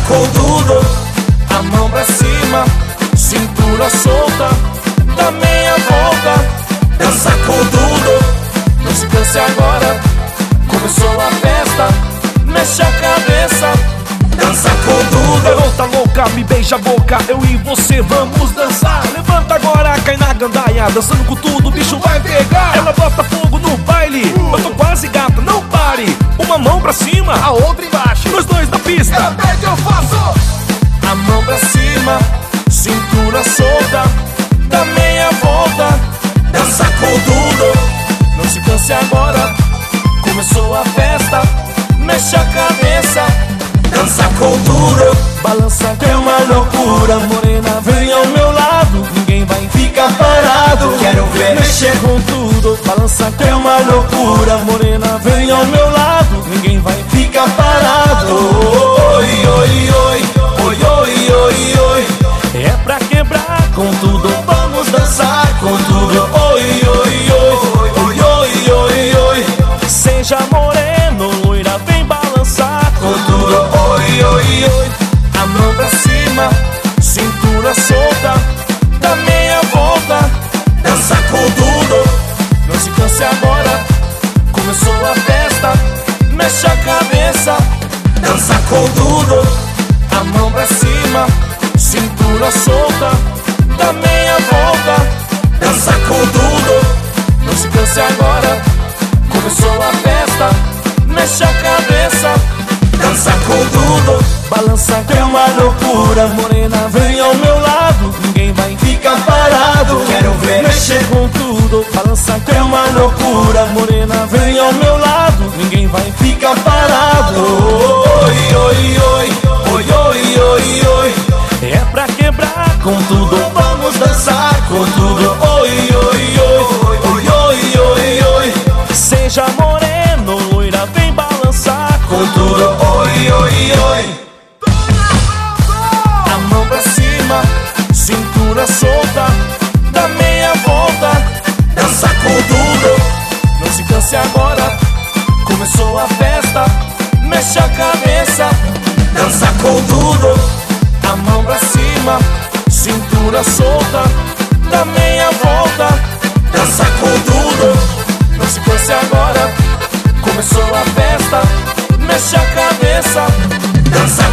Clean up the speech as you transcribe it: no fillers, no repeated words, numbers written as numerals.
com tudo, a mão pra cima, cintura solta, dá meia volta, dança com tudo, não se canse agora, começou a festa, mexe a cabeça, dança com tudo. Garota louca, me beija a boca, eu e você vamos dançar. Levanta agora, cai na gandaia, dançando com tudo, o bicho vai pegar. Ela bota fogo no baile, eu tô quase gata, não pare. Uma mão pra cima, A outra embaixo. nós dois na pista. Ela pede, eu faço. A mão pra cima, cintura solta, dá meia volta, dança com tudo, não se canse agora, começou a festa, mexe a cabeça, dança com tudo, balança que é uma loucura, morena vem ao meu lado, ninguém vai ficar parado, quero ver mexer com tudo, balança que é uma loucura, morena vem ao meu lado, ninguém vai ficar parado. Oi, oi, oi, oi, oi, oi, oi, é pra quebrar com tudo, vamos dançar com tudo. Oi, oi, oi, oi, oi, oi, oi, seja moreno, loira, vem balançar com tudo. Oi, oi, oi, a mão pra cima, cintura solta, dá meia volta, dança com tudo, não se canse agora, começou a festa, mexe a cabeça, dança com tudo, a mão pra cima, cintura solta, dá meia volta, dança com tudo, não se canse agora, começou a festa, mexe a cabeça, dança com tudo, balança que é uma loucura, morena vem ao meu lado, ninguém vai ficar parado, quero ver mexer com tudo, balança que é uma loucura, morena vem ao meu lado, ninguém vai ficar parado. Oi, oi, oi, oi, oi, oi, oi, é pra quebrar com tudo, vamos dançar com tudo. Oi, oi, oi, oi, oi, oi, oi, seja moreno, loira, vem balançar com tudo. Oi, oi, oi, a mão pra cima, cintura solta, dá meia volta, dança com tudo, não se canse agora, começou a festa, mexe a cabeça, dança com tudo, a mão pra cima, cintura solta, dá meia volta, dança com tudo, não se canse agora, começou a festa, mexe a cabeça, dança